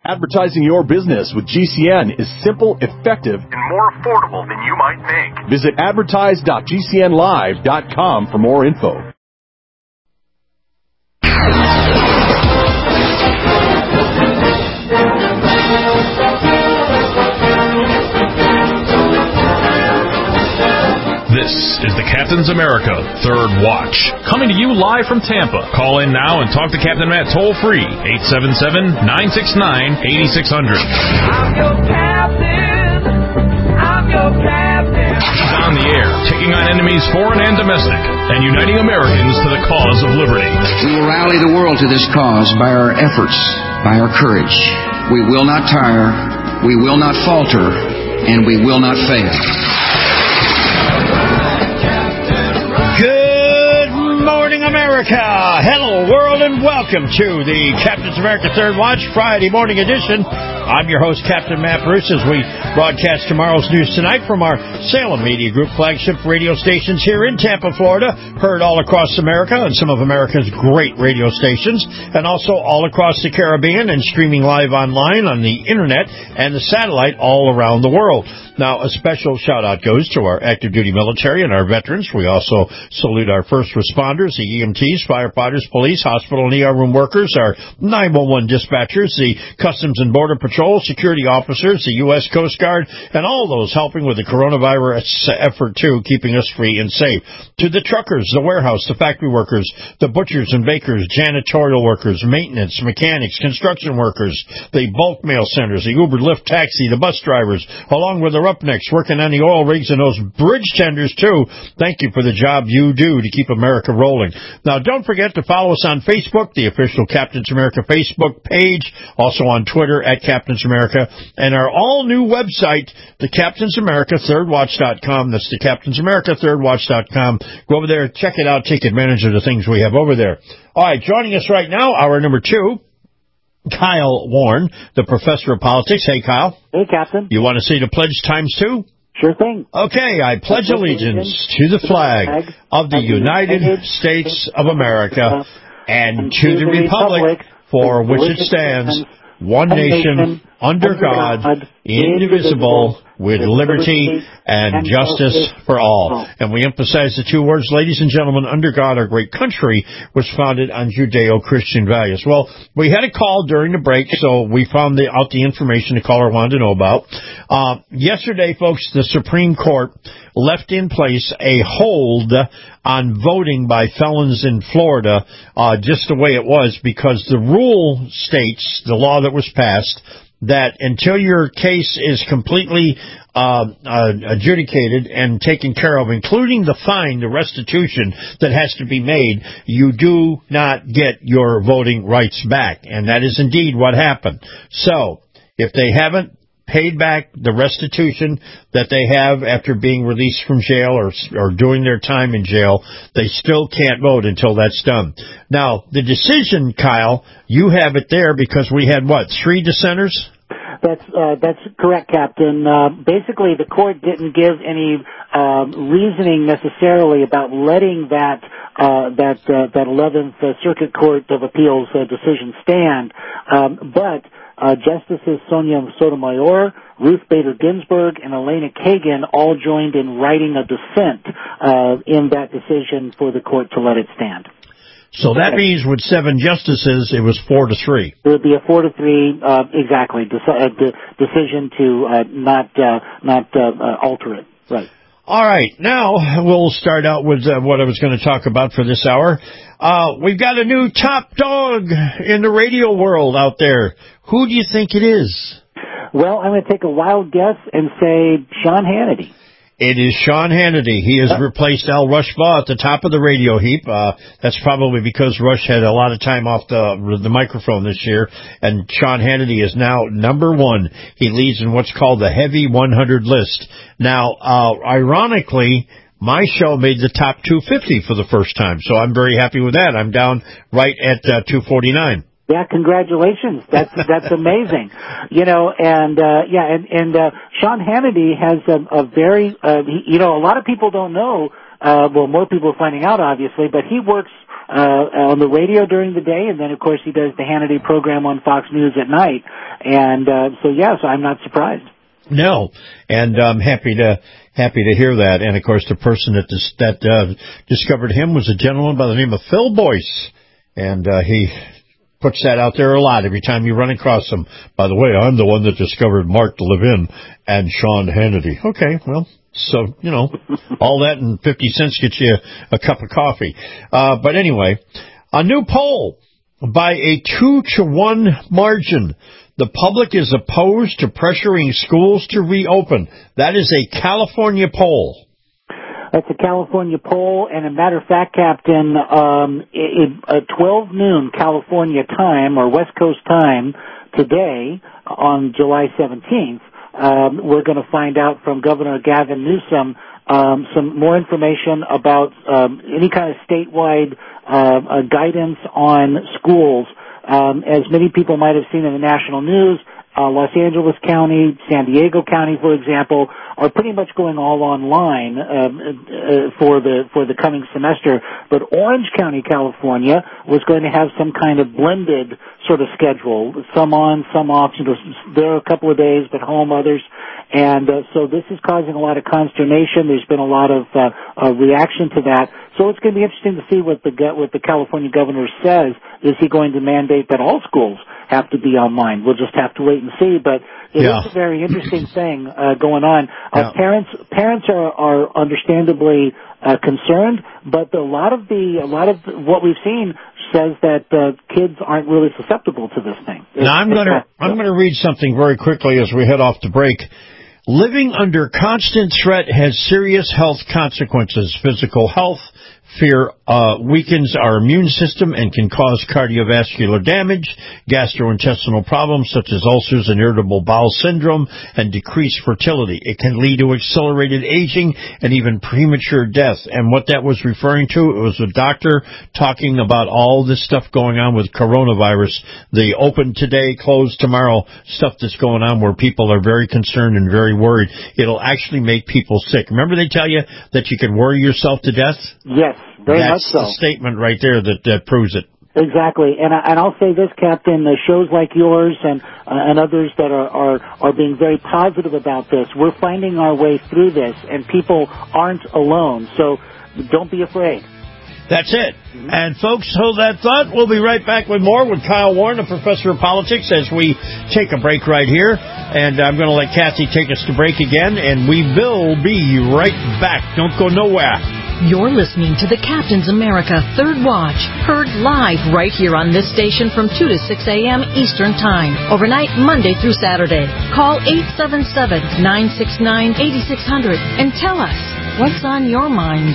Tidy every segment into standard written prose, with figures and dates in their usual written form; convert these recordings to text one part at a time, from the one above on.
Advertising your business with GCN is simple, effective, and more affordable than you might think. Visit advertise.gcnlive.com for more info. This is the Captain's America Third Watch, coming to you live from Tampa. Call in now and talk to Captain Matt toll-free, 877-969-8600. I'm your captain. I'm your captain. He's on the air, taking on enemies foreign and domestic, and uniting Americans to the cause of liberty. We will rally the world to this cause by our efforts, by our courage. We will not tire, we will not falter, and we will not fail. Good morning, America. Hello, world, and welcome to the Captain's America Third Watch Friday morning edition. I'm your host, Captain Matt Bruce, as we broadcast tomorrow's news tonight from our Salem Media Group flagship radio stations here in Tampa, Florida, heard all across America and some of America's great radio stations, and also all across the Caribbean and streaming live online on the internet and the satellite all around the world. Now, a special shout-out goes to our active-duty military and our veterans. We also salute our first responders, the EMTs, firefighters, police, hospital and ER room workers, our 911 dispatchers, the Customs and Border Patrol, security officers, the U.S. Coast Guard, and all those helping with the coronavirus effort, too, keeping us free and safe. To the truckers, the warehouse, the factory workers, the butchers and bakers, janitorial workers, maintenance, mechanics, construction workers, the bulk mail centers, the Uber, Lyft, taxi, the bus drivers, along with the roughnecks working on the oil rigs and those bridge tenders, too. Thank you for the job you do to keep America rolling. Now, don't forget to follow us on Facebook, the official Captain's America Facebook page, also on Twitter at Captain's America, and our all-new website, the Captain's America ThirdWatch.com. That's the Captain's America ThirdWatch.com. Go over there, check it out, take advantage of the things we have over there. All right, joining us right now, hour number 2, Kyle Warren, the professor of politics. Hey, Kyle. Hey, Captain. You want to say the pledge times 2? Sure thing. Okay, I pledge allegiance to the flag of the United States of America and to the republic for which it stands, one nation, under God, indivisible, with liberty and justice for all. And we emphasize the two words, ladies and gentlemen, under God, our great country was founded on Judeo-Christian values. Well, we had a call during the break, so we found out the information the caller wanted to know about. Yesterday, folks, the Supreme Court left in place a hold on voting by felons in Florida, just the way it was, because the rule states, the law that was passed, that until your case is completely adjudicated and taken care of, including the fine, the restitution that has to be made, you do not get your voting rights back. And that is indeed what happened. So, if they haven't paid back the restitution that they have after being released from jail or doing their time in jail, they still can't vote until that's done. Now, the decision, Kyle, you have it there because we had, 3 dissenters? That's correct, Captain. Basically, the court didn't give any reasoning necessarily about letting that 11th Circuit Court of Appeals decision stand, but Justices Sonia Sotomayor, Ruth Bader Ginsburg, and Elena Kagan all joined in writing a dissent in that decision for the court to let it stand. So that means with 7 justices, it was 4-3. It would be a 4-3, exactly, decision to not alter it. Right. All right. Now we'll start out with what I was going to talk about for this hour. We've got a new top dog in the radio world out there. Who do you think it is? Well, I'm going to take a wild guess and say Sean Hannity. It is Sean Hannity. He has replaced Al Rushbaugh at the top of the radio heap. That's probably because Rush had a lot of time off the microphone this year, and Sean Hannity is now number 1. He leads in what's called the Heavy 100 list. Now, ironically, my show made the top 250 for the first time, so I'm very happy with that. I'm down right at 249. Yeah, congratulations. That's amazing. And Sean Hannity has a very, a lot of people don't know, more people are finding out, obviously, but he works on the radio during the day, and then, of course, he does the Hannity program on Fox News at night. And so I'm not surprised. No, and I'm happy to hear that. And, of course, the person that discovered him was a gentleman by the name of Phil Boyce, and he puts that out there a lot every time you run across him. By the way, I'm the one that discovered Mark Levin and Sean Hannity. Okay, well, so, all that and 50 cents gets you a cup of coffee. But anyway, a new poll by a 2-to-1 margin. The public is opposed to pressuring schools to reopen. That is a California poll. That's a California poll, and a matter of fact, Captain, at 12 noon California time, or West Coast time, today, on July 17th, we're going to find out from Governor Gavin Newsom some more information about any kind of statewide guidance on schools. As many people might have seen in the national news, Los Angeles County, San Diego County, for example, are pretty much going all online for the coming semester. But Orange County, California, was going to have some kind of blended sort of schedule, some on, some off. There are a couple of days, but home others. And so this is causing a lot of consternation. There's been a lot of reaction to that. So it's going to be interesting to see what the California governor says. Is he going to mandate that all schools have to be online? We'll just have to wait and see. But it is a very interesting thing going on. Parents are understandably concerned, but a lot of what we've seen says that kids aren't really susceptible to this thing. Now I'm going to read something very quickly as we head off the break. Living under constant threat has serious health consequences. Physical health, fear weakens our immune system and can cause cardiovascular damage, gastrointestinal problems such as ulcers and irritable bowel syndrome, and decreased fertility. It can lead to accelerated aging and even premature death. And what that was referring to, it was a doctor talking about all this stuff going on with coronavirus, the open today, closed tomorrow stuff that's going on where people are very concerned and very worried. It'll actually make people sick. Remember they tell you that you can worry yourself to death? Yes. Very much so. That's the statement right there that proves it. Exactly, and I'll say this, Captain: shows like yours and others that are being very positive about this. We're finding our way through this, and people aren't alone. So don't be afraid. That's it. And folks, hold that thought. We'll be right back with more with Kyle Warren, a professor of politics, as we take a break right here. And I'm going to let Kathy take us to break again, and we will be right back. Don't go nowhere. You're listening to the Captain's America Third Watch, heard live right here on this station from 2 to 6 a.m. Eastern Time, overnight Monday through Saturday. Call 877-969-8600 and tell us what's on your mind.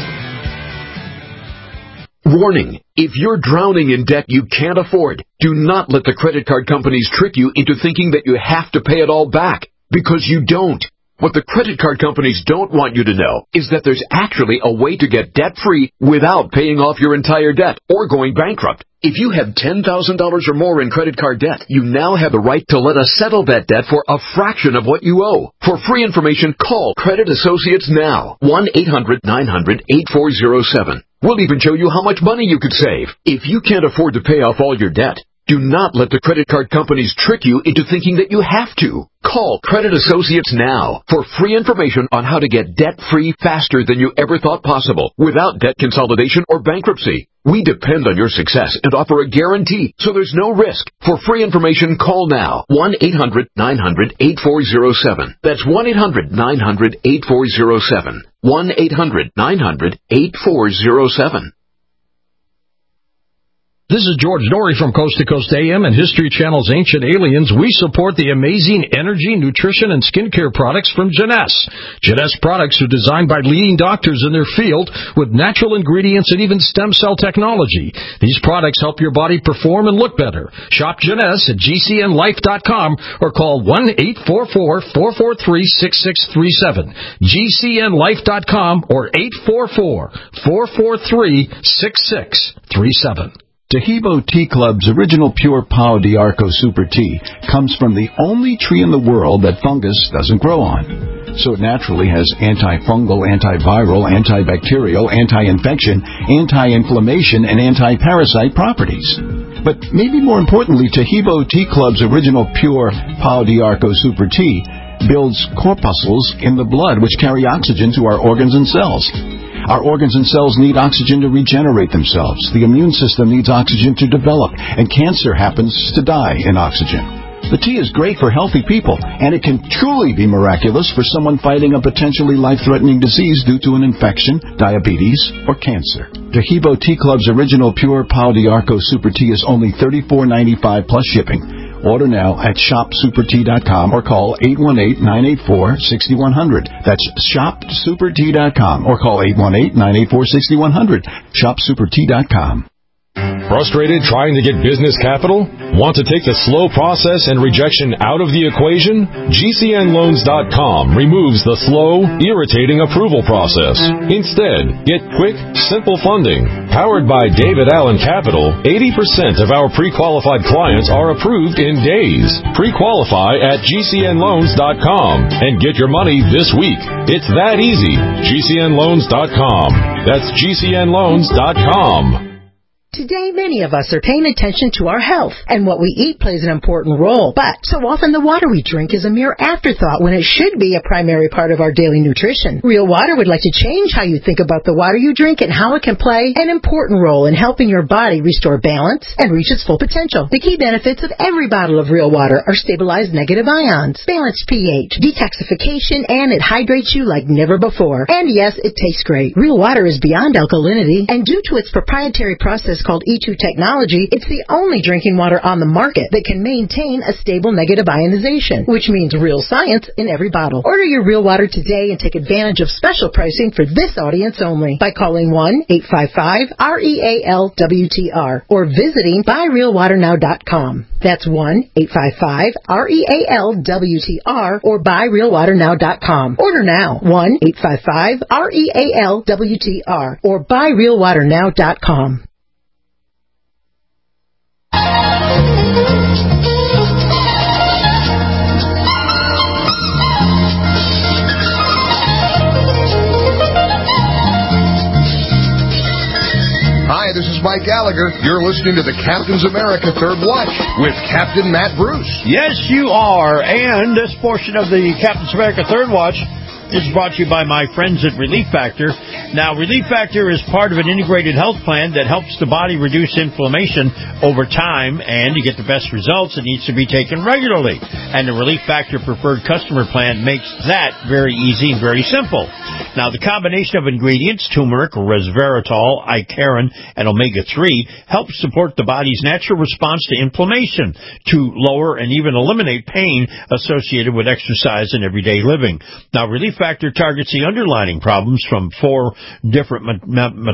Warning, if you're drowning in debt you can't afford, do not let the credit card companies trick you into thinking that you have to pay it all back, because you don't. What the credit card companies don't want you to know is that there's actually a way to get debt-free without paying off your entire debt or going bankrupt. If you have $10,000 or more in credit card debt, you now have the right to let us settle that debt for a fraction of what you owe. For free information, call Credit Associates now, 1-800-900-8407. We'll even show you how much money you could save. If you can't afford to pay off all your debt, do not let the credit card companies trick you into thinking that you have to. Call Credit Associates now for free information on how to get debt-free faster than you ever thought possible without debt consolidation or bankruptcy. We depend on your success and offer a guarantee, so there's no risk. For free information, call now, 1-800-900-8407. That's 1-800-900-8407. 1-800-900-8407. This is George Norrie from Coast to Coast AM and History Channel's Ancient Aliens. We support the amazing energy, nutrition, and skincare products from Jeunesse. Jeunesse products are designed by leading doctors in their field with natural ingredients and even stem cell technology. These products help your body perform and look better. Shop Jeunesse at GCNlife.com or call 1-844-443-6637. GCNlife.com or 844-443-6637. Tahibo Tea Club's original pure Pau d'Arco Super Tea comes from the only tree in the world that fungus doesn't grow on. so it naturally has antifungal, antiviral, antibacterial, anti-infection, anti-inflammation, and anti-parasite properties. But maybe more importantly, Tahibo Tea Club's original pure Pau d'Arco Super Tea builds corpuscles in the blood which carry oxygen to our organs and cells. Our organs and cells need oxygen to regenerate themselves. The immune system needs oxygen to develop, and cancer happens to die in oxygen. The tea is great for healthy people, and it can truly be miraculous for someone fighting a potentially life-threatening disease due to an infection, diabetes, or cancer. Tahibo Tea Club's original pure Pau d'Arco Super Tea is only $34.95 plus shipping. Order now at shopsupertea.com or call 818-984-6100. That's shopsupertea.com or call 818-984-6100. Shopsupertea.com. Frustrated trying to get business capital? Want to take the slow process and rejection out of the equation? GCNloans.com removes the slow, irritating approval process. Instead, get quick, simple funding. Powered by David Allen Capital, 80% of our pre-qualified clients are approved in days. Pre-qualify at GCNloans.com and get your money this week. It's that easy. GCNloans.com. That's GCNloans.com. Today, many of us are paying attention to our health, and what we eat plays an important role. But so often the water we drink is a mere afterthought when it should be a primary part of our daily nutrition. Real Water would like to change how you think about the water you drink and how it can play an important role in helping your body restore balance and reach its full potential. The key benefits of every bottle of Real Water are stabilized negative ions, balanced pH, detoxification, and it hydrates you like never before. And yes, it tastes great. Real Water is beyond alkalinity, and due to its proprietary process called E2 technology, it's the only drinking water on the market that can maintain a stable negative ionization, which means real science in every bottle. Order your Real Water today and take advantage of special pricing for this audience only by calling 1-855-REALWTR or visiting buyrealwaternow.com. That's 1-855-REALWTR or buyrealwaternow.com. Order now, 1-855-REALWTR or buyrealwaternow.com. Hi, this is Mike Gallagher. You're listening to the Captain's America Third Watch with Captain Matt Bruce. Yes, you are. And this portion of the Captain's America Third Watch is brought to you by my friends at Relief Factor. Now, Relief Factor is part of an integrated health plan that helps the body reduce inflammation over time, and to get the best results, it needs to be taken regularly. And the Relief Factor Preferred Customer Plan makes that very easy and very simple. Now, the combination of ingredients, turmeric, resveratrol, Icariin, and omega-3, helps support the body's natural response to inflammation, to lower and even eliminate pain associated with exercise and everyday living. Now, Relief Factor targets the underlying problems from 4 different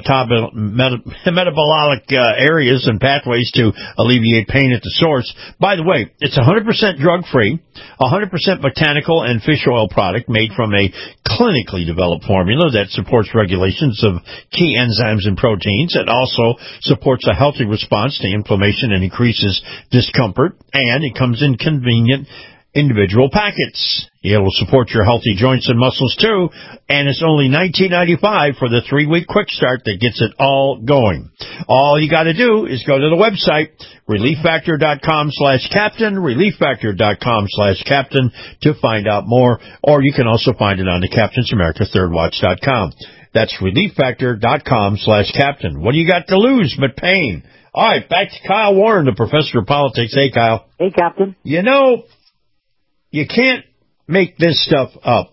metabolic areas and pathways to alleviate pain at the source. By the way, it's 100% drug-free, 100% botanical and fish oil product made from a clinically developed formula that supports regulations of key enzymes and proteins. It also supports a healthy response to inflammation and increases discomfort, and it comes in convenient individual packets. It will support your healthy joints and muscles too, and it's only $19.95 for the 3-week quick start that gets it all going. All you got to do is go to the website, relieffactor.com/captain, relieffactor.com/captain to find out more, or you can also find it on the Captain's America ThirdWatch.com. That's relieffactor.com/captain. What do you got to lose but pain? All right, back to Kyle Warren, the professor of politics. Hey, Kyle. Hey, Captain. You know, you can't make this stuff up.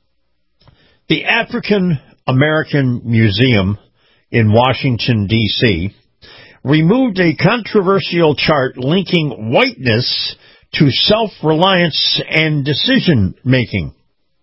The African American Museum in Washington, D.C., removed a controversial chart linking whiteness to self-reliance and decision-making.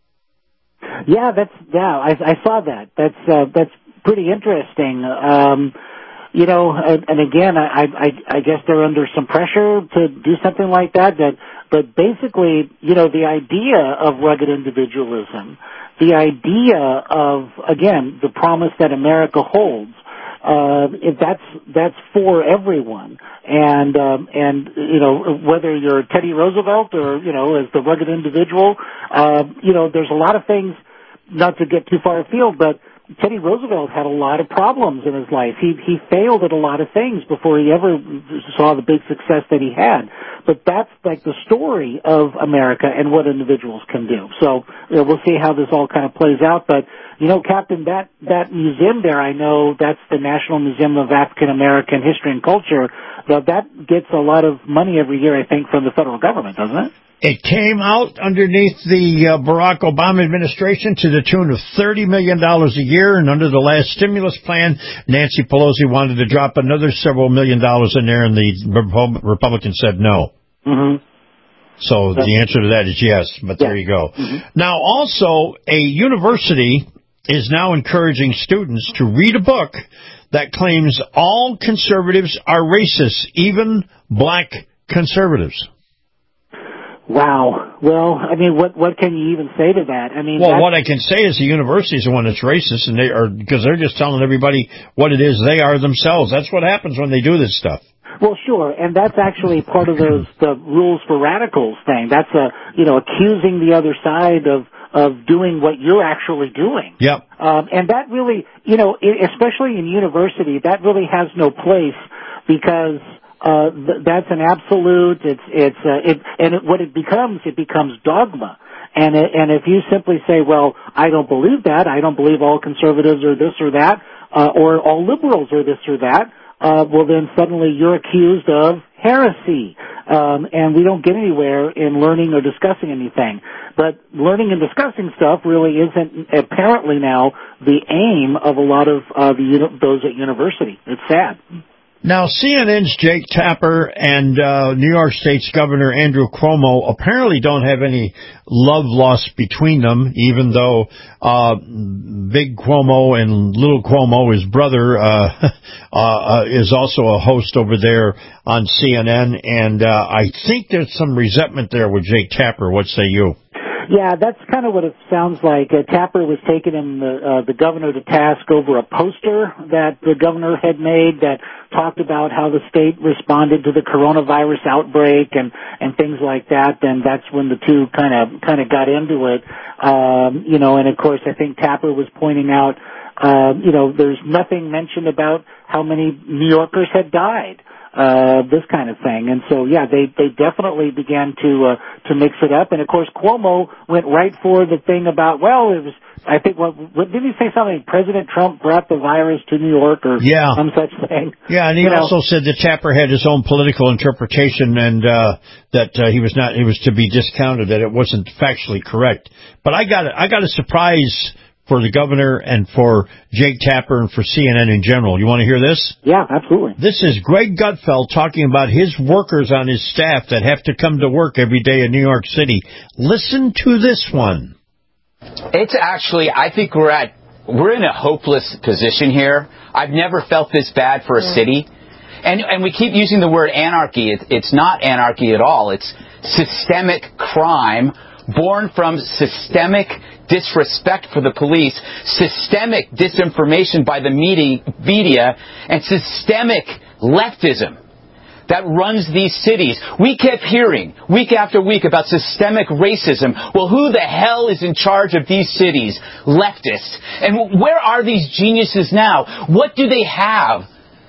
Yeah, I saw that. That's pretty interesting. You know, and again, I guess they're under some pressure to do something like that. But basically, you know, the idea of rugged individualism, the idea of, again, the promise that America holds, that's for everyone. And whether you're Teddy Roosevelt or, as the rugged individual, there's a lot of things, not to get too far afield, but Teddy Roosevelt had a lot of problems in his life. He failed at a lot of things before he ever saw the big success that he had. But that's like the story of America and what individuals can do. So we'll see how this all kind of plays out. But Captain, that museum there, I know that's the National Museum of African American History and Culture. That gets a lot of money every year, I think, from the federal government, doesn't it? It came out underneath the Barack Obama administration to the tune of $30 million a year, and under the last stimulus plan, Nancy Pelosi wanted to drop another several $1 million in there, and the Republicans said no. Mm-hmm. So the answer to that is yes, but there you go. Mm-hmm. Now, also, a university is now encouraging students to read a book that claims all conservatives are racist, even black conservatives. Wow. Well, I mean, what can you even say to that? I mean, what I can say is the university is the one that's racist, and because they're just telling everybody what it is they are themselves. That's what happens when they do this stuff. Well, sure, and that's actually part of the rules for radicals thing. That's accusing the other side of doing what you're actually doing. Yep. And that really, especially in university, that really has no place because that's an absolute. What it becomes dogma. And if you simply say, well, I don't believe that, I don't believe all conservatives are this or that, or all liberals are this or that, well then suddenly you're accused of heresy. And we don't get anywhere in learning or discussing anything. But learning and discussing stuff really isn't apparently now the aim of a lot of those at university. It's sad. Now, CNN's Jake Tapper and New York State's Governor Andrew Cuomo apparently don't have any love lost between them, even though Big Cuomo and Little Cuomo, his brother, is also a host over there on CNN. And I think there's some resentment there with Jake Tapper. What say you? Yeah, that's kind of what it sounds like. Tapper was taking the governor to task over a poster that the governor had made that talked about how the state responded to the coronavirus outbreak and things like that. And that's when the two kind of got into it. And of course, I think Tapper was pointing out, there's nothing mentioned about how many New Yorkers had died. This kind of thing. And so, yeah, they definitely began to mix it up. And of course, Cuomo went right for the thing about, well, it was, I think, what didn't he say something? President Trump brought the virus to New York or some such thing. Yeah, and he also said that Tapper had his own political interpretation and, that he was to be discounted, that it wasn't factually correct. But I got a surprise for the governor and for Jake Tapper and for CNN in general. You want to hear this? Yeah, absolutely. This is Greg Gutfeld talking about his workers on his staff that have to come to work every day in New York City. Listen to this one. It's actually, I think we're in a hopeless position here. I've never felt this bad for a city. And we keep using the word anarchy. It's not anarchy at all. It's systemic crime born from systemic disrespect for the police, systemic disinformation by the media, and systemic leftism that runs these cities. We kept hearing week after week about systemic racism. Well, who the hell is in charge of these cities? Leftists. And where are these geniuses now? What do they have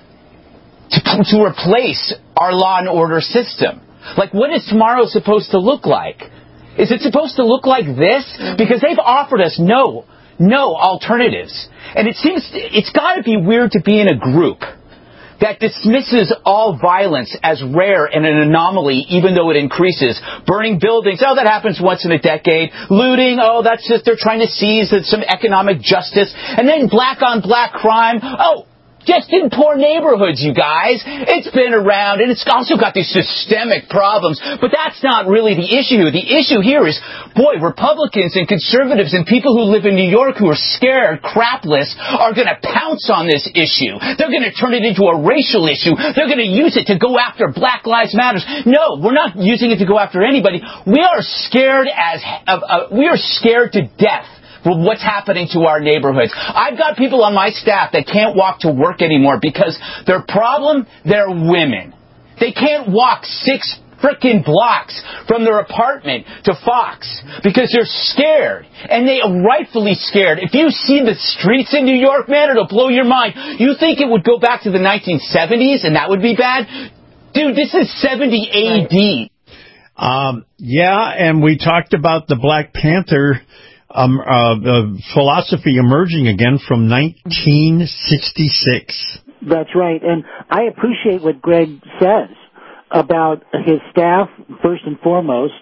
to replace our law and order system? Like, what is tomorrow supposed to look like? Is it supposed to look like this? Because they've offered us no alternatives. And it seems it's got to be weird to be in a group that dismisses all violence as rare and an anomaly, even though it increases. Burning buildings, that happens once in a decade. Looting, that's just they're trying to seize some economic justice. And then black on black crime, just in poor neighborhoods, you guys. It's been around, and it's also got these systemic problems. But that's not really the issue. The issue here is, Republicans and conservatives and people who live in New York who are scared crapless are going to pounce on this issue. They're going to turn it into a racial issue. They're going to use it to go after Black Lives Matter. No, we're not using it to go after anybody. We are scared we are scared to death what's happening to our neighborhoods. I've got people on my staff that can't walk to work anymore because their problem, they're women. They can't walk 6 frickin' blocks from their apartment to Fox because they're scared. And they are rightfully scared. If you see the streets in New York, man, it'll blow your mind. You think it would go back to the 1970s and that would be bad? Dude, this is 70 A.D. Yeah, and we talked about the Black Panther philosophy emerging again from 1966. That's right, and I appreciate what Greg says about his staff, first and foremost.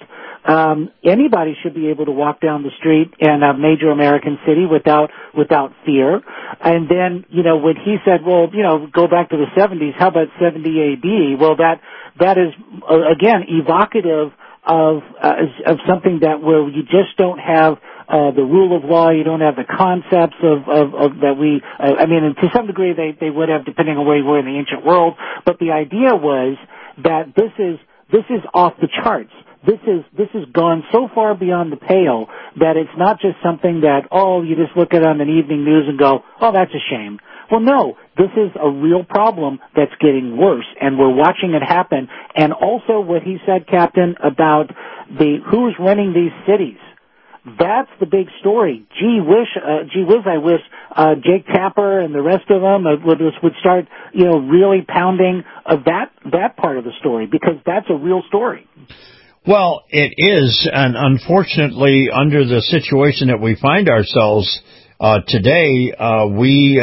Anybody should be able to walk down the street in a major American city without fear. And then, when he said, well, go back to the 70s, how about 70 AD? Well, that is, again, evocative of something where you just don't have the rule of law, you don't have the concepts of that we, and to some degree they would have, depending on where you were in the ancient world, but the idea was that this is off the charts. This has gone so far beyond the pale that it's not just something that, you just look at it on the evening news and go, oh, that's a shame. Well, no, this is a real problem that's getting worse, and we're watching it happen. And also what he said, Captain, about who's running these cities. That's the big story. Gee whiz, I wish Jake Tapper and the rest of them would start, really pounding that part of the story, because that's a real story. Well, it is, and unfortunately, under the situation that we find ourselves today, we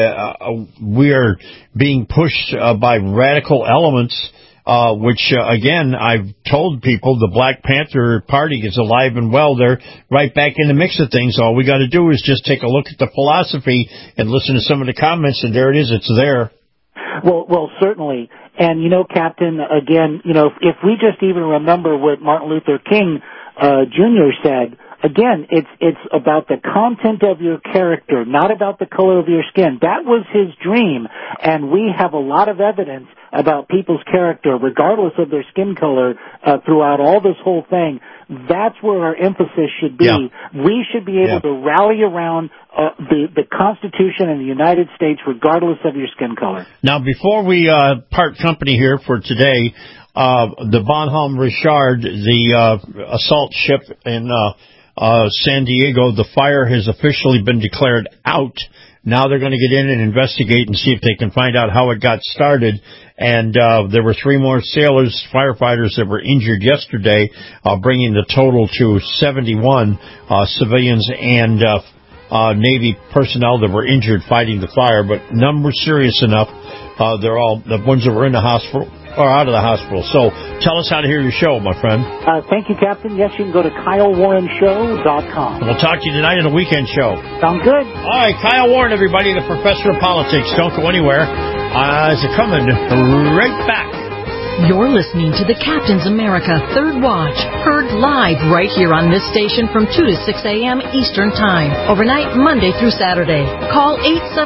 are being pushed by radical elements, which again, I've told people the Black Panther Party is alive and well. They're right back in the mix of things. All we got to do is just take a look at the philosophy and listen to some of the comments, and there it is. It's there. Well, certainly. And, Captain, again, if we just even remember what Martin Luther King Jr. said, again, it's about the content of your character, not about the color of your skin. That was his dream, and we have a lot of evidence about people's character, regardless of their skin color, throughout all this whole thing. That's where our emphasis should be. Yeah. We should be able to rally around the Constitution in the United States, regardless of your skin color. Now, before we part company here for today, the Bonhomme Richard, the assault ship in San Diego, the fire has officially been declared out. Now they're going to get in and investigate and see if they can find out how it got started. And there were 3 more sailors, firefighters that were injured yesterday, bringing the total to 71 civilians and Navy personnel that were injured fighting the fire. But none were serious enough. They're all the ones that were in the hospital or out of the hospital. So tell us how to hear your show, my friend. Thank you, Captain. Yes, you can go to KyleWarrenShow.com. We'll talk to you tonight on the weekend show. Sounds good. All right, Kyle Warren, everybody, the professor of politics. Don't go anywhere. As they're coming right back. You're listening to the Captain's America Third Watch, heard live right here on this station from 2 to 6 a.m. Eastern Time, overnight Monday through Saturday. Call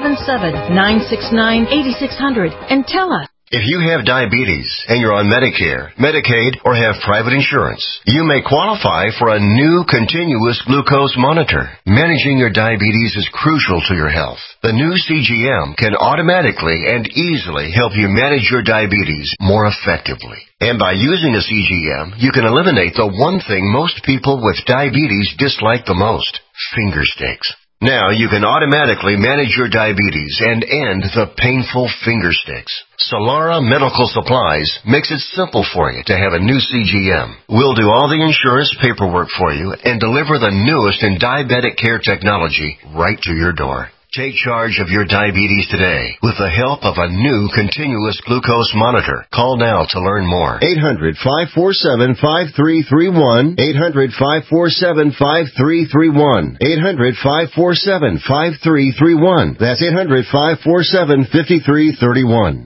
877-969-8600 and tell us. If you have diabetes and you're on Medicare, Medicaid, or have private insurance, you may qualify for a new continuous glucose monitor. Managing your diabetes is crucial to your health. The new CGM can automatically and easily help you manage your diabetes more effectively. And by using a CGM, you can eliminate the one thing most people with diabetes dislike the most: finger sticks. Now you can automatically manage your diabetes and end the painful finger sticks. Solara Medical Supplies makes it simple for you to have a new CGM. We'll do all the insurance paperwork for you and deliver the newest in diabetic care technology right to your door. Take charge of your diabetes today with the help of a new continuous glucose monitor. Call now to learn more. 800-547-5331. 800-547-5331. 800-547-5331. That's 800-547-5331.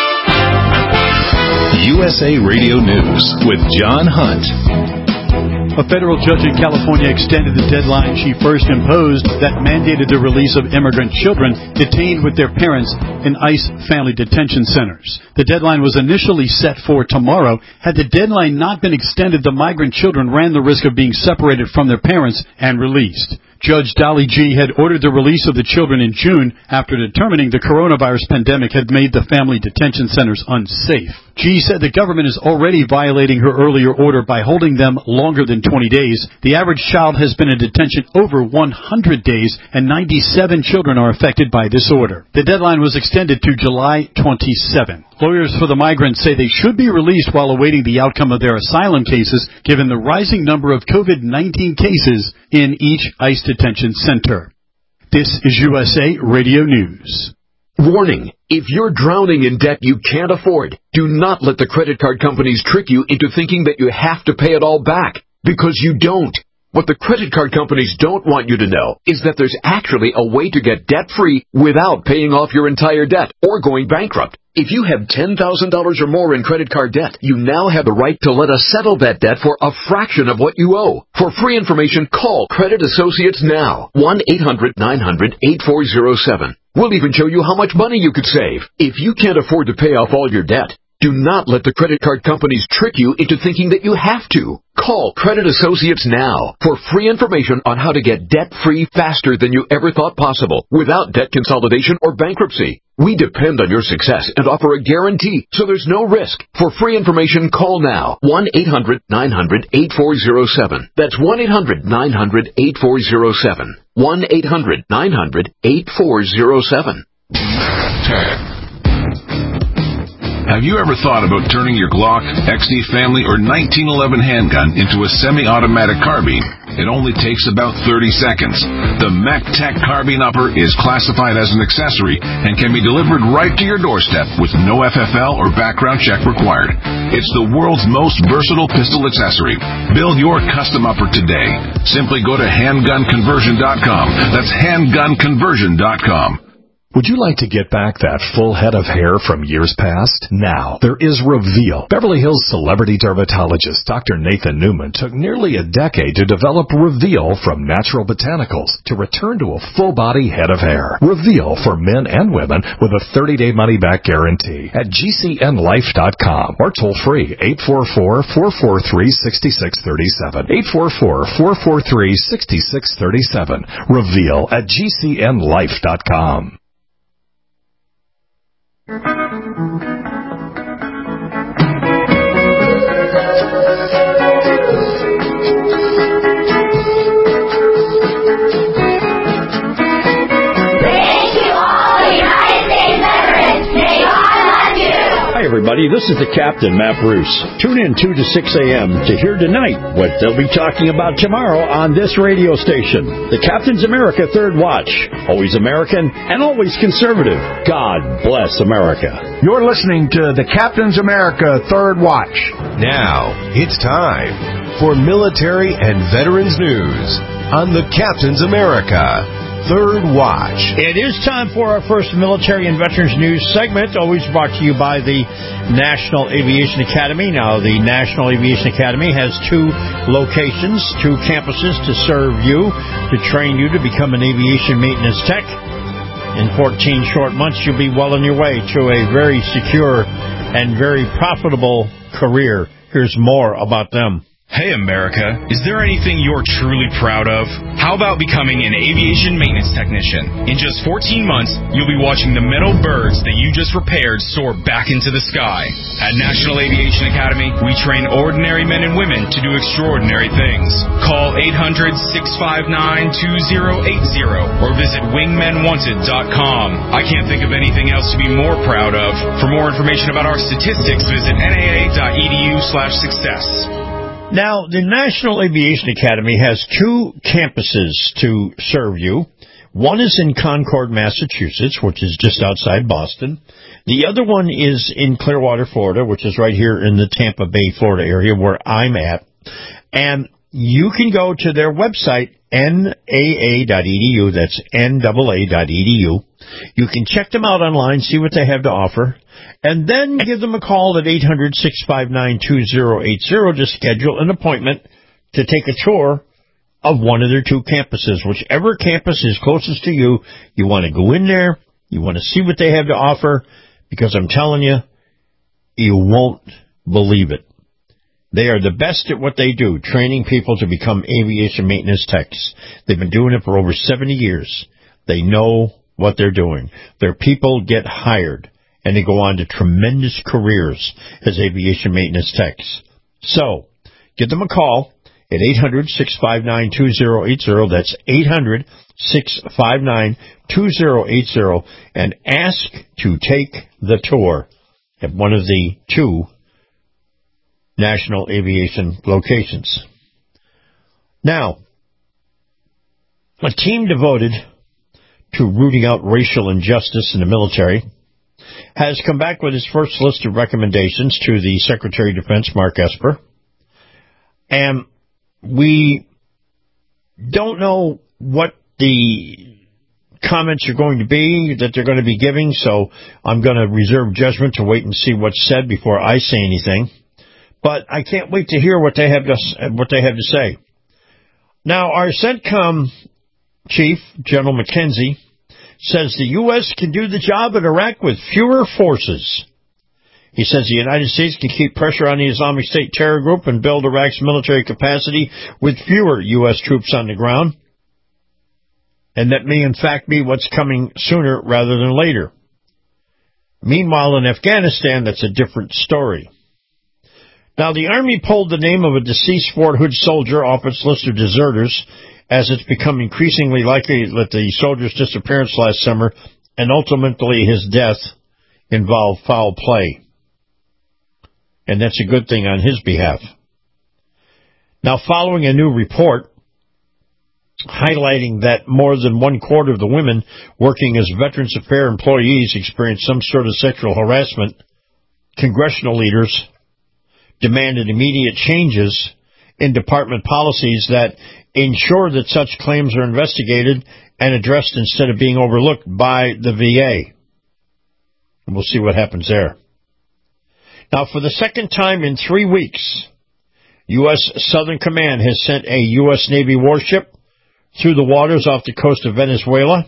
USA Radio News with John Hunt. A federal judge in California extended the deadline she first imposed that mandated the release of immigrant children detained with their parents in ICE family detention centers. The deadline was initially set for tomorrow. Had the deadline not been extended, the migrant children ran the risk of being separated from their parents and released. Judge Dolly G. had ordered the release of the children in June after determining the coronavirus pandemic had made the family detention centers unsafe. G. said the government is already violating her earlier order by holding them longer than 20 days. The average child has been in detention over 100 days, and 97 children are affected by this order. The deadline was extended to July 27. Lawyers for the migrants say they should be released while awaiting the outcome of their asylum cases, given the rising number of COVID-19 cases in each ICE detention center. This is USA Radio News. Warning, if you're drowning in debt you can't afford, do not let the credit card companies trick you into thinking that you have to pay it all back, because you don't. What the credit card companies don't want you to know is that there's actually a way to get debt-free without paying off your entire debt or going bankrupt. If you have $10,000 or more in credit card debt, you now have the right to let us settle that debt for a fraction of what you owe. For free information, call Credit Associates now. 1-800-900-8407. We'll even show you how much money you could save. If you can't afford to pay off all your debt, do not let the credit card companies trick you into thinking that you have to. Call Credit Associates now for free information on how to get debt-free faster than you ever thought possible without debt consolidation or bankruptcy. We depend on your success and offer a guarantee, so there's no risk. For free information, call now. 1-800-900-8407. That's 1-800-900-8407. 1-800-900-8407. Have you ever thought about turning your Glock, XD Family, or 1911 handgun into a semi-automatic carbine? It only takes about 30 seconds. The MacTac Carbine Upper is classified as an accessory and can be delivered right to your doorstep with no FFL or background check required. It's the world's most versatile pistol accessory. Build your custom upper today. Simply go to handgunconversion.com. That's handgunconversion.com. Would you like to get back that full head of hair from years past? Now, there is Reveal. Beverly Hills celebrity dermatologist Dr. Nathan Newman took nearly a decade to develop Reveal from natural botanicals to return to a full-body head of hair. Reveal for men and women with a 30-day money-back guarantee at GCNlife.com or toll-free 844-443-6637. 844-443-6637. Reveal at GCNlife.com. Hi, everybody. This is the Captain, Matt Bruce. Tune in 2 to 6 a.m. to hear tonight what they'll be talking about tomorrow on this radio station. The Captain's America Third Watch. Always American and always conservative. God bless America. You're listening to the Captain's America Third Watch. Now, it's time for military and veterans news on the Captain's America Third Watch. It is time for our first military and veterans news segment, always brought to you by the National Aviation Academy. Now, the National Aviation Academy has 2 locations, 2 campuses to serve you, to train you to become an aviation maintenance tech. In 14 short months, you'll be well on your way to a very secure and very profitable career. Here's more about them. Hey, America, is there anything you're truly proud of? How about becoming an aviation maintenance technician? In just 14 months, you'll be watching the metal birds that you just repaired soar back into the sky. At National Aviation Academy, we train ordinary men and women to do extraordinary things. Call 800-659-2080 or visit wingmenwanted.com. I can't think of anything else to be more proud of. For more information about our statistics, visit naa.edu/success. Now, the National Aviation Academy has 2 campuses to serve you. One is in Concord, Massachusetts, which is just outside Boston. The other one is in Clearwater, Florida, which is right here in the Tampa Bay, Florida area where I'm at. And you can go to their website, naa.edu. That's naa.edu. You can check them out online, see what they have to offer, and then give them a call at 800-659-2080 to schedule an appointment to take a tour of one of their two campuses. Whichever campus is closest to you, you want to go in there, you want to see what they have to offer, because I'm telling you, you won't believe it. They are the best at what they do, training people to become aviation maintenance techs. They've been doing it for over 70 years. They know what they're doing. Their people get hired, and they go on to tremendous careers as aviation maintenance techs. So, give them a call at 800-659-2080. That's 800-659-2080, and ask to take the tour at one of the two National Aviation locations. Now, a team devoted to rooting out racial injustice in the military has come back with its first list of recommendations to the Secretary of Defense, Mark Esper. And we don't know what the comments are going to be that they're going to be giving, so I'm going to reserve judgment to wait and see what's said before I say anything. But I can't wait to hear what they have to say. Now, our CENTCOM chief, General McKenzie, says the U.S. can do the job in Iraq with fewer forces. He says the United States can keep pressure on the Islamic State terror group and build Iraq's military capacity with fewer U.S. troops on the ground. And that may, in fact, be what's coming sooner rather than later. Meanwhile, in Afghanistan, that's a different story. Now, the Army pulled the name of a deceased Fort Hood soldier off its list of deserters, as it's become increasingly likely that the soldier's disappearance last summer and ultimately his death involved foul play. And that's a good thing on his behalf. Now, following a new report highlighting that more than 1/4 of the women working as Veterans Affairs employees experienced some sort of sexual harassment, congressional leaders demanded immediate changes in department policies that ensure that such claims are investigated and addressed instead of being overlooked by the VA. And we'll see what happens there. Now, for the second time in 3 weeks, U.S. Southern Command has sent a U.S. Navy warship through the waters off the coast of Venezuela.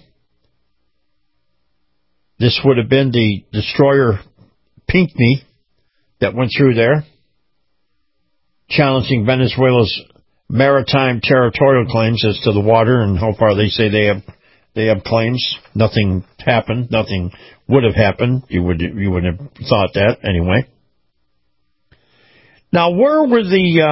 This would have been the destroyer Pinckney that went through there, challenging Venezuela's maritime territorial claims as to the water and how far they say they have claims. Nothing happened. Nothing would have happened. You would have thought that anyway. Now, where will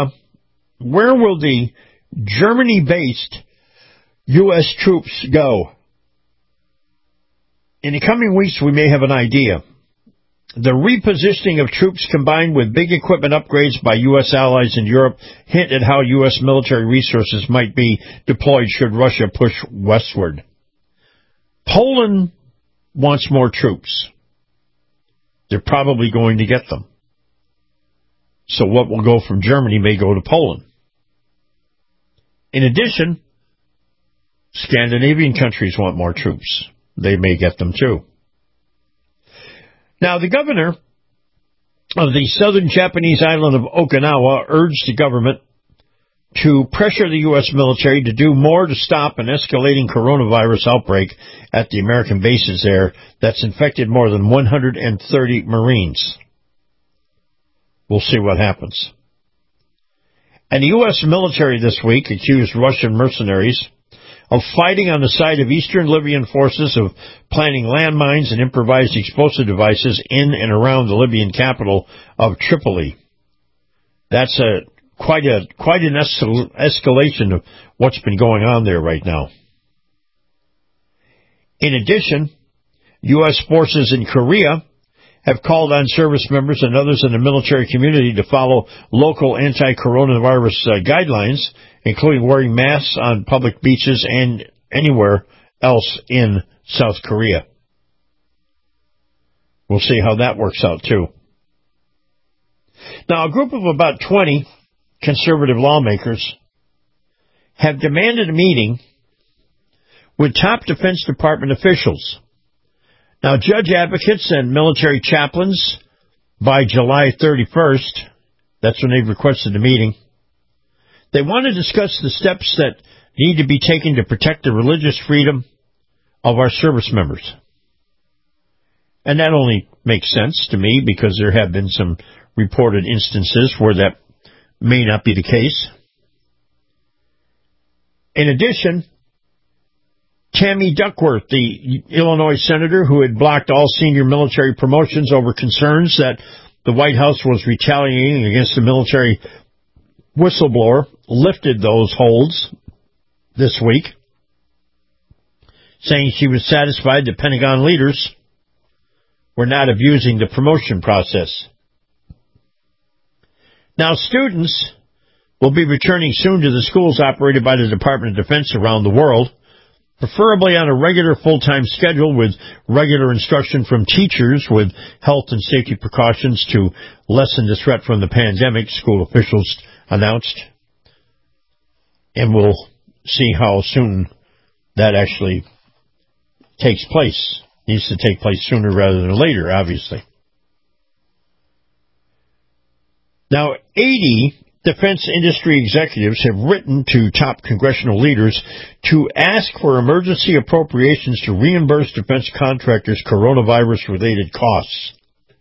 the Germany-based U.S. troops go? In the coming weeks, we may have an idea. The repositioning of troops combined with big equipment upgrades by U.S. allies in Europe hint at how U.S. military resources might be deployed should Russia push westward. Poland wants more troops. They're probably going to get them. So what will go from Germany may go to Poland. In addition, Scandinavian countries want more troops. They may get them too. Now, the governor of the southern Japanese island of Okinawa urged the government to pressure the U.S. military to do more to stop an escalating coronavirus outbreak at the American bases there that's infected more than 130 Marines. We'll see what happens. And the U.S. military this week accused Russian mercenaries of fighting on the side of Eastern Libyan forces, of planting landmines and improvised explosive devices in and around the Libyan capital of Tripoli. That's quite an escalation of what's been going on there right now. In addition, U.S. forces in Korea have called on service members and others in the military community to follow local anti-coronavirus guidelines, including wearing masks on public beaches and anywhere else in South Korea. We'll see how that works out, too. Now, a group of about 20 conservative lawmakers have demanded a meeting with top Defense Department officials. Now, judge advocates and military chaplains, by July 31st, that's when they've requested the meeting, They want to discuss the steps that need to be taken to protect the religious freedom of our service members. And that only makes sense to me because there have been some reported instances where that may not be the case. In addition, Tammy Duckworth, the Illinois senator who had blocked all senior military promotions over concerns that the White House was retaliating against the military whistleblower, lifted those holds this week, saying she was satisfied that Pentagon leaders were not abusing the promotion process. Now, students will be returning soon to the schools operated by the Department of Defense around the world, preferably on a regular full-time schedule with regular instruction from teachers with health and safety precautions to lessen the threat from the pandemic, school officials announced. And we'll see how soon that actually takes place. Needs to take place sooner rather than later, obviously. Now, 80 defense industry executives have written to top congressional leaders to ask for emergency appropriations to reimburse defense contractors coronavirus-related costs.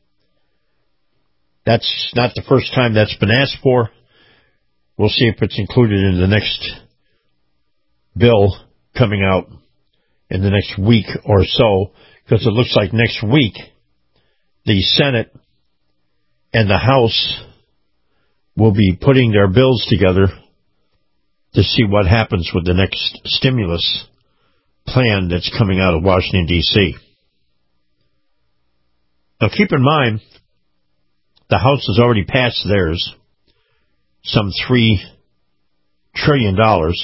That's not the first time that's been asked for. We'll see if it's included in the next bill coming out in the next week or so, because it looks like next week the Senate and the House will be putting their bills together to see what happens with the next stimulus plan that's coming out of Washington, D.C. Now, keep in mind, the House has already passed theirs, some $3 trillion,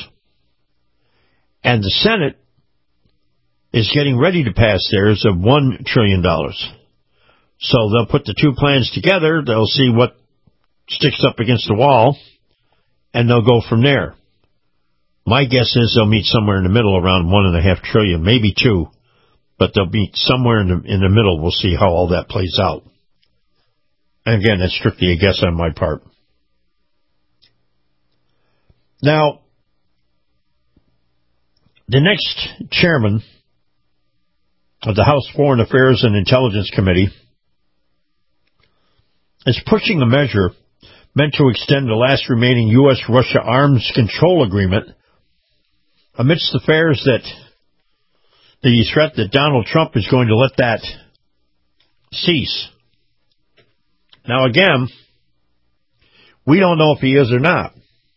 and the Senate is getting ready to pass theirs of $1 trillion. So they'll put the two plans together, they'll see what sticks up against the wall, and they'll go from there. My guess is they'll meet somewhere in the middle, around $1.5 trillion, maybe $2 trillion, but they'll meet somewhere in the middle. We'll see how all that plays out. And again, that's strictly a guess on my part. Now, the next chairman of the House Foreign Affairs and Intelligence Committee is pushing a measure meant to extend the last remaining U.S.-Russia arms control agreement amidst the fears that the threat that Donald Trump is going to let that cease. Now, again, we don't know if he is or not,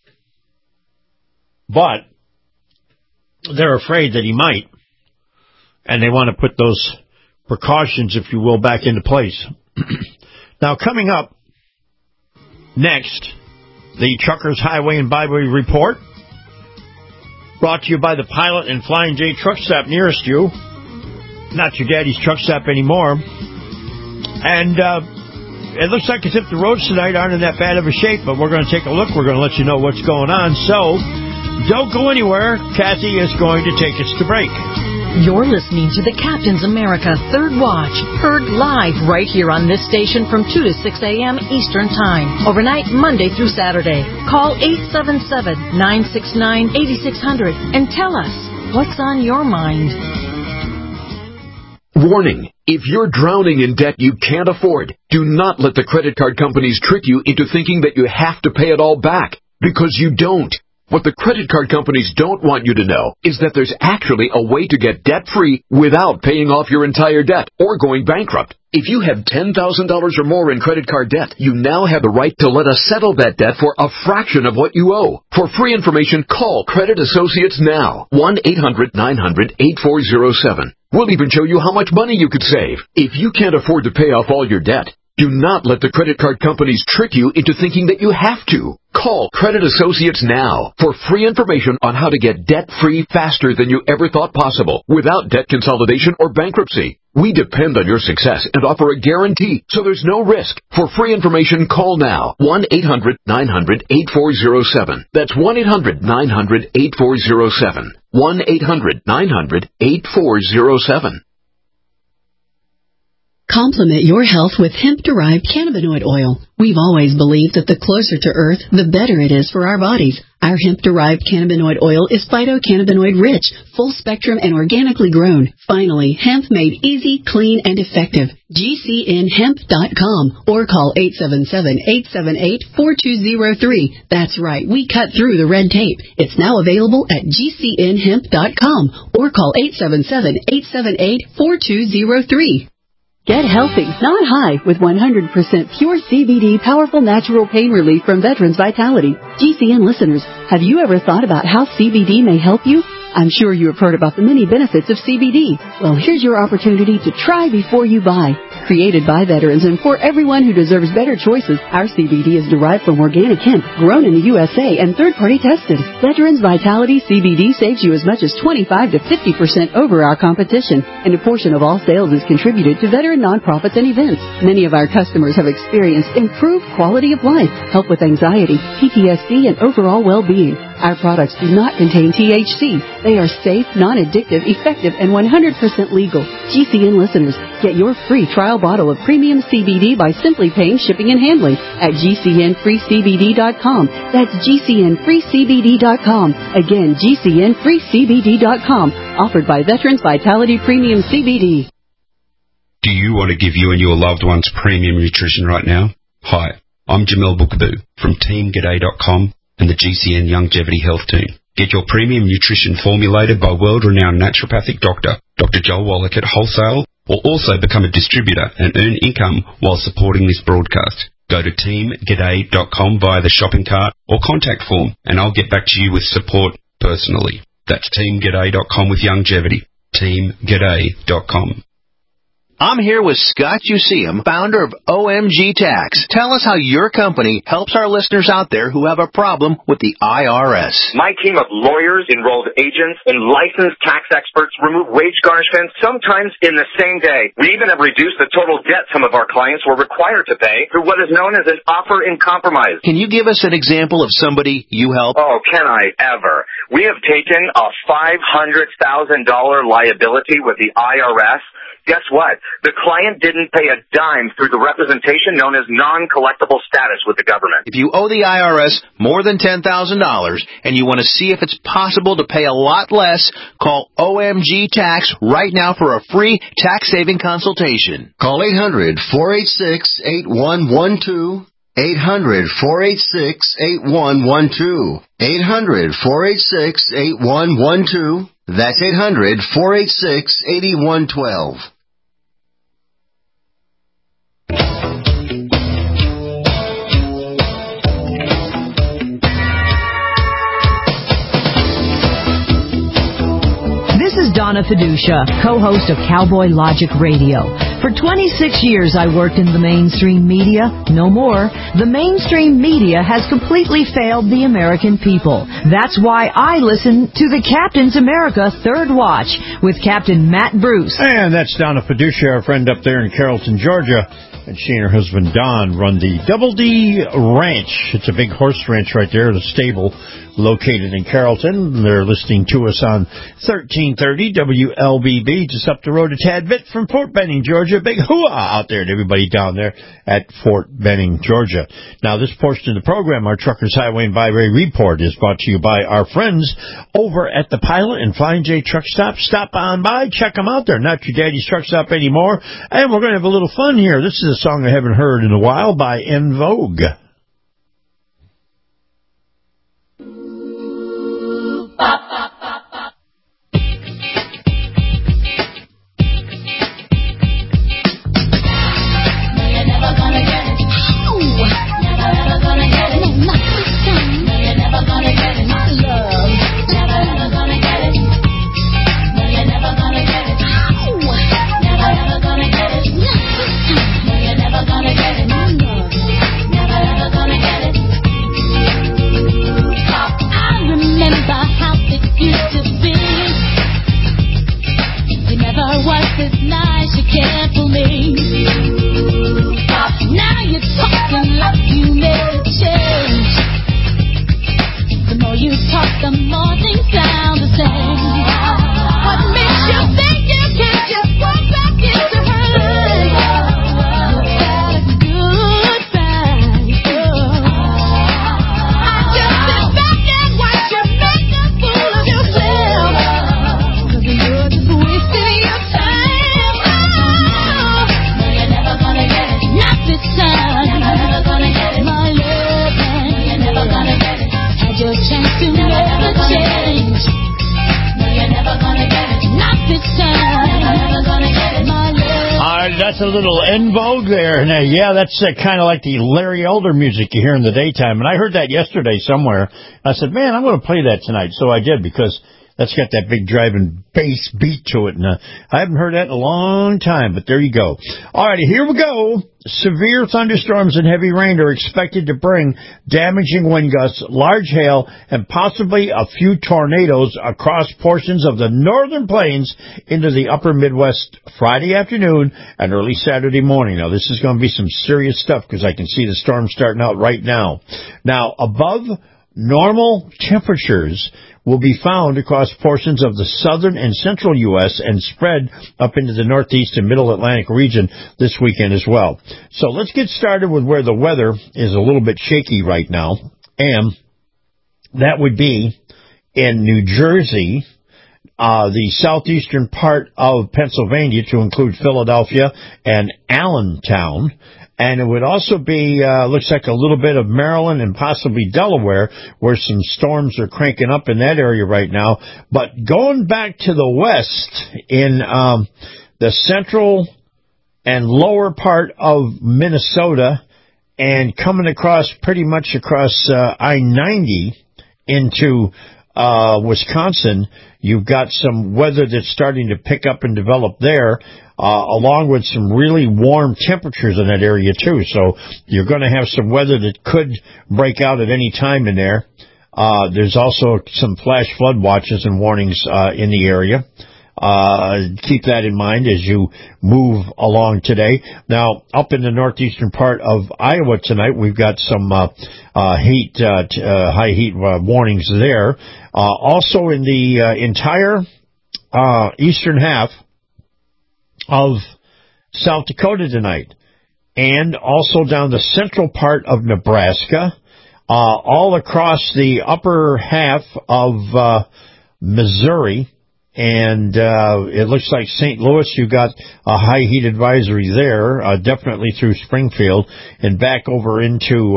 but they're afraid that he might, and they want to put those precautions, if you will, back into place. Now, coming up next, the Truckers Highway and Byway Report, brought to you by the Pilot and Flying J Truck Stop nearest you. Not your daddy's truck stop anymore. And it looks like as if the roads tonight aren't in that bad of a shape, but we're going to take a look. We're going to let you know what's going on. So, don't go anywhere. Kathy is going to take us to break. You're listening to the Captain's America Third Watch, heard live right here on this station from 2 to 6 a.m. Eastern Time, overnight Monday through Saturday. Call 877-969-8600 and tell us what's on your mind. Warning. If you're drowning in debt you can't afford, do not let the credit card companies trick you into thinking that you have to pay it all back, because you don't. What the credit card companies don't want you to know is that there's actually a way to get debt-free without paying off your entire debt or going bankrupt. If you have $10,000 or more in credit card debt, you now have the right to let us settle that debt for a fraction of what you owe. For free information, call Credit Associates now. 1-800-900-8407. We'll even show you how much money you could save. If you can't afford to pay off all your debt, do not let the credit card companies trick you into thinking that you have to. Call Credit Associates now for free information on how to get debt-free faster than you ever thought possible without debt consolidation or bankruptcy. We depend on your success and offer a guarantee, so there's no risk. For free information, call now. 1-800-900-8407. That's 1-800-900-8407. 1-800-900-8407. Complement your health with hemp-derived cannabinoid oil. We've always believed that the closer to Earth, the better it is for our bodies. Our hemp-derived cannabinoid oil is phytocannabinoid rich, full spectrum, and organically grown. Finally, hemp made easy, clean, and effective. GCNhemp.com or call 877-878-4203. That's right, we cut through the red tape. It's now available at GCNhemp.com or call 877-878-4203. Get healthy, not high, with 100% pure CBD powerful natural pain relief from Veterans Vitality. GCN listeners, have you ever thought about how CBD may help you? I'm sure you have heard about the many benefits of CBD. Well, here's your opportunity to try before you buy. Created by veterans and for everyone who deserves better choices, our CBD is derived from organic hemp, grown in the USA and third-party tested. Veterans Vitality CBD saves you as much as 25 to 50% over our competition, and a portion of all sales is contributed to veteran nonprofits and events. Many of our customers have experienced improved quality of life, help with anxiety, PTSD, and overall well-being. Our products do not contain THC. They are safe, non-addictive, effective, and 100% legal. GCN listeners, get your free trial bottle of premium CBD by simply paying shipping and handling at GCNFreeCBD.com. That's GCNFreeCBD.com. Again, GCNFreeCBD.com. Offered by Veterans Vitality Premium CBD. Do you want to give you and your loved ones premium nutrition right now? Hi, I'm Jamel Bookaboo from TeamGaday.com and the GCN Longevity Health Team. Get your premium nutrition formulated by world-renowned naturopathic doctor, Dr. Joel Wallach at Wholesale, or also become a distributor and earn income while supporting this broadcast. Go to TeamGaday.com via the shopping cart or contact form, and I'll get back to you with support personally. That's TeamGaday.com with longevity. TeamGaday.com. I'm here with Scott Useum, founder of OMG Tax. Tell us how your company helps our listeners out there who have a problem with the IRS. My team of lawyers, enrolled agents, and licensed tax experts remove wage garnishments sometimes in the same day. We even have reduced the total debt some of our clients were required to pay through what is known as an offer in compromise. Can you give us an example of somebody you help? Oh, can I ever? We have taken a $500,000 liability with the IRS. Guess what? The client didn't pay a dime through the representation known as non-collectible status with the government. If you owe the IRS more than $10,000 and you want to see if it's possible to pay a lot less, call OMG Tax right now for a free tax-saving consultation. Call 800-486-8112. 800-486-8112. 800-486-8112. That's 800-486-8112. This is Donna Fiducia, co-host of Cowboy Logic Radio. For 26 years, I worked in the mainstream media. No more. The mainstream media has completely failed the American people. That's why I listen to the Captain's America Third Watch with Captain Matt Bruce. And that's Donna Fiducia, our friend up there in Carrollton, Georgia. And she and her husband, Don, run the Double D Ranch. It's a big horse ranch right there, the stable located in Carrollton. They're listening to us on 1330 WLBB, just up the road a tad bit from Fort Benning, Georgia. Big hooah out there to everybody down there at Fort Benning, Georgia. Now, this portion of the program, our Truckers Highway and Byway Report, is brought to you by our friends over at the Pilot and Flying J Truck Stop. Stop on by, check them out. They're not your daddy's truck stop anymore. And we're going to have a little fun here. This is a song I haven't heard in a while by En Vogue. Never That's a little En Vogue there. And yeah, that's kind of like the Larry Elder music you hear in the daytime. And I heard that yesterday somewhere. I said, man, I'm going to play that tonight. So I did, because that's got that big driving bass beat to it. And I haven't heard that in a long time, but there you go. All righty, here we go. Severe thunderstorms and heavy rain are expected to bring damaging wind gusts, large hail, and possibly a few tornadoes across portions of the northern plains into the upper Midwest Friday afternoon and early Saturday morning. Now, this is going to be some serious stuff, because I can see the storm starting out right now. Now, above normal temperatures will be found across portions of the southern and central U.S. and spread up into the northeast and middle Atlantic region this weekend as well. So let's get started with where the weather is a little bit shaky right now, and that would be in New Jersey, the southeastern part of Pennsylvania, to include Philadelphia and Allentown. And it would also be, looks like a little bit of Maryland and possibly Delaware, where some storms are cranking up in that area right now. But going back to the west, in the central and lower part of Minnesota, and coming across pretty much across I-90 into Wisconsin, you've got some weather that's starting to pick up and develop there, along with some really warm temperatures in that area too. So you're going to have some weather that could break out at any time in there. There's also some flash flood watches and warnings in the area. Keep that in mind as you move along today. Now, up in the northeastern part of Iowa tonight, we've got some high heat warnings there. Also in the entire eastern half of South Dakota tonight, and also down the central part of Nebraska, all across the upper half of Missouri, and it looks like St. Louis, you got a high heat advisory there, definitely through Springfield, and back over into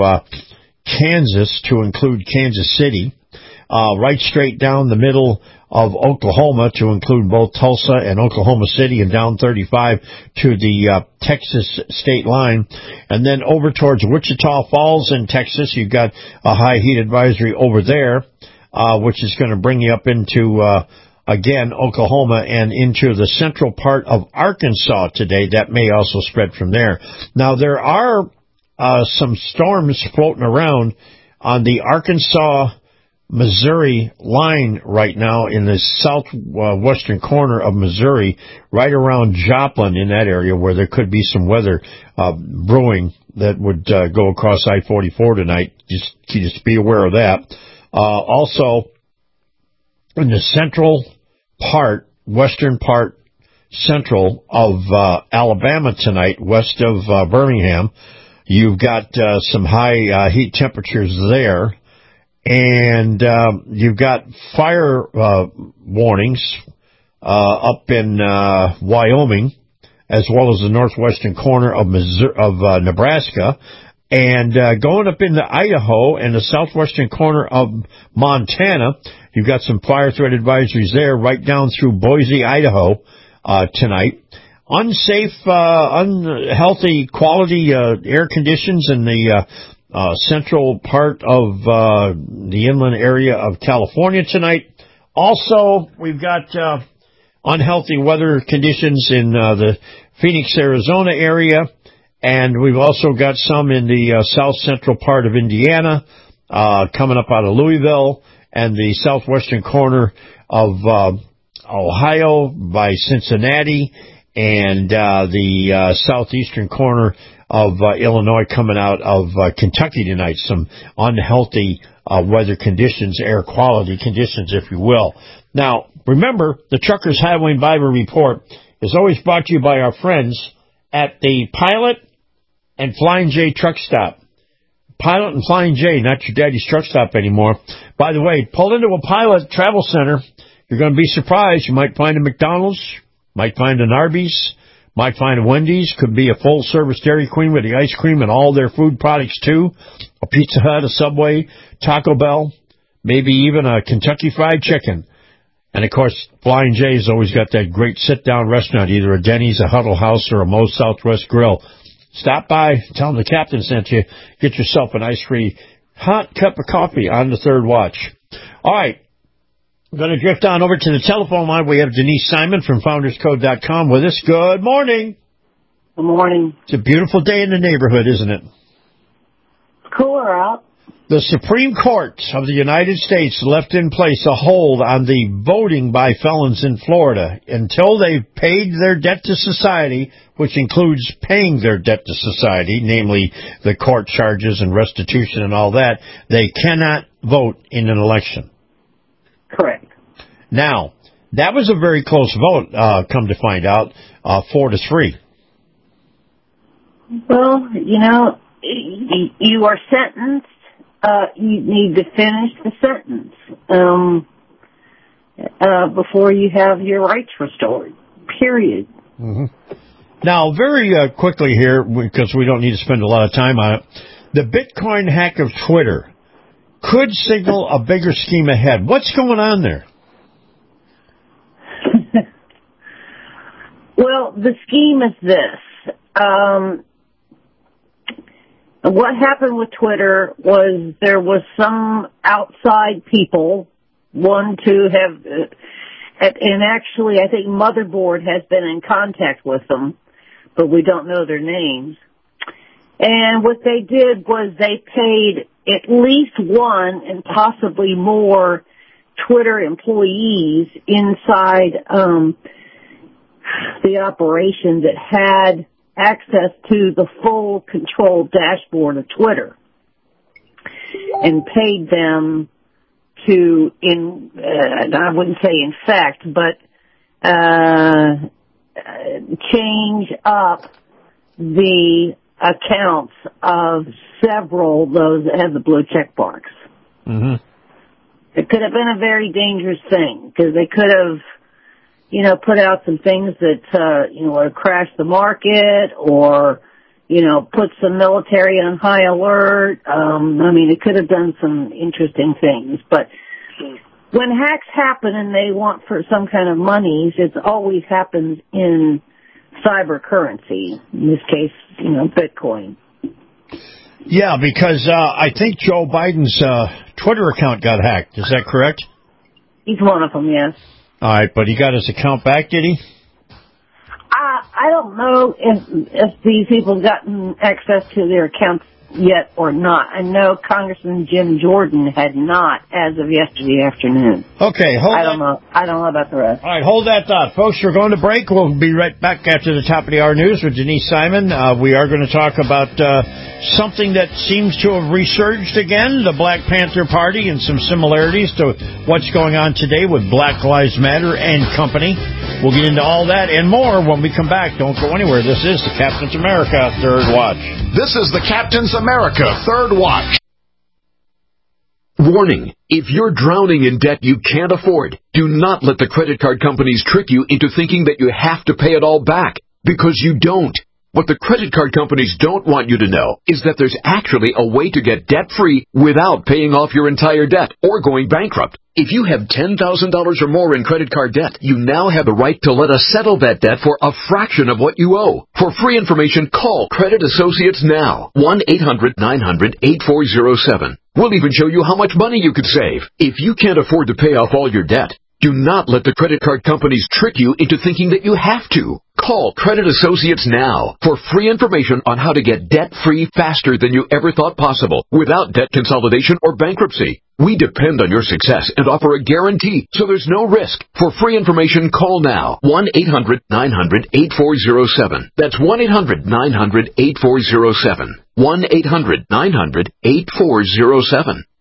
Kansas, to include Kansas City, right straight down the middle of Oklahoma, to include both Tulsa and Oklahoma City, and down 35 to the Texas state line. And then over towards Wichita Falls in Texas, you've got a high heat advisory over there, which is going to bring you up into again, Oklahoma, and into the central part of Arkansas today. That may also spread from there. Now, there are some storms floating around on the Arkansas-Missouri line right now in the southwestern corner of Missouri, right around Joplin, in that area, where there could be some weather brewing that would go across I-44 tonight. Just be aware of that. Also, in the central part, western part, central of Alabama tonight, west of Birmingham, you've got some high heat temperatures there, and you've got fire warnings up in Wyoming, as well as the northwestern corner of Nebraska. And going up into Idaho and the southwestern corner of Montana, you've got some fire threat advisories there, right down through Boise, Idaho, tonight. Unsafe, unhealthy quality air conditions in the central part of the inland area of California tonight. Also, we've got unhealthy weather conditions in the Phoenix, Arizona area. And we've also got some in the south central part of Indiana, coming up out of Louisville, and the southwestern corner of Ohio by Cincinnati, and the southeastern corner of Illinois, coming out of Kentucky tonight. Some unhealthy weather conditions, air quality conditions, if you will. Now, remember, the Truckers Highway and Bible Report is always brought to you by our friends at the Pilot and Flying J Truck Stop. Pilot and Flying J, not your daddy's truck stop anymore. By the way, pull into a Pilot Travel Center. You're going to be surprised. You might find a McDonald's, might find an Arby's, might find a Wendy's, could be a full-service Dairy Queen with the ice cream and all their food products too, a Pizza Hut, a Subway, Taco Bell, maybe even a Kentucky Fried Chicken. And, of course, Flying J's always got that great sit-down restaurant, either a Denny's, a Huddle House, or a Moe's Southwest Grill. Stop by, tell them the captain sent you, get yourself a nice free hot cup of coffee on the third watch. All right. I'm going to drift on over to the telephone line. We have Denise Simon from FoundersCode.com with us. Good morning. Good morning. It's a beautiful day in the neighborhood, isn't it? Cooler out. The Supreme Court of the United States left in place a hold on the voting by felons in Florida. Until they've paid their debt to society, which includes paying their debt to society, namely the court charges and restitution and all that, they cannot vote in an election. Correct. Now, that was a very close vote, come to find out, 4-3. Well, you know, you are sentenced. You need to finish the sentence before you have your rights restored, period. Mm-hmm. Now, very quickly here, because we don't need to spend a lot of time on it, the Bitcoin hack of Twitter could signal a bigger scheme ahead. What's going on there? Well, the scheme is this. What happened with Twitter was there was some outside people, one to have, and actually I think Motherboard has been in contact with them, but we don't know their names. And what they did was they paid at least one and possibly more Twitter employees inside the operation that had access to the full control dashboard of Twitter and paid them to, I wouldn't say infect, but change up the accounts of several of those that have the blue check marks. Mm-hmm. It could have been a very dangerous thing because they could have, put out some things that, would crash the market or, put some military on high alert. It could have done some interesting things. But when hacks happen and they want for some kind of monies, it always happens in cyber currency. In this case, Bitcoin. Yeah, because I think Joe Biden's Twitter account got hacked. Is that correct? He's one of them, yes. All right, but he got his account back, did he? I don't know if these people have gotten access to their accounts yet or not. I know Congressman Jim Jordan had not as of yesterday afternoon. Okay, I don't know about the rest. All right, hold that thought. Folks, we're going to break. We'll be right back after the top of the hour news with Denise Simon. We are going to talk about something that seems to have resurged again, the Black Panther Party, and some similarities to what's going on today with Black Lives Matter and company. We'll get into all that and more when we come back. Don't go anywhere. This is the Captain's America Third Watch. This is the Captain's America Third Watch. Warning, if you're drowning in debt you can't afford, do not let the credit card companies trick you into thinking that you have to pay it all back, because you don't. What the credit card companies don't want you to know is that there's actually a way to get debt-free without paying off your entire debt or going bankrupt. If you have $10,000 or more in credit card debt, you now have the right to let us settle that debt for a fraction of what you owe. For free information, call Credit Associates now. 1-800-900-8407. We'll even show you how much money you could save. If you can't afford to pay off all your debt, do not let the credit card companies trick you into thinking that you have to. Call Credit Associates now for free information on how to get debt-free faster than you ever thought possible without debt consolidation or bankruptcy. We depend on your success and offer a guarantee, so there's no risk. For free information, call now. 1-800-900-8407. That's 1-800-900-8407. 1-800-900-8407.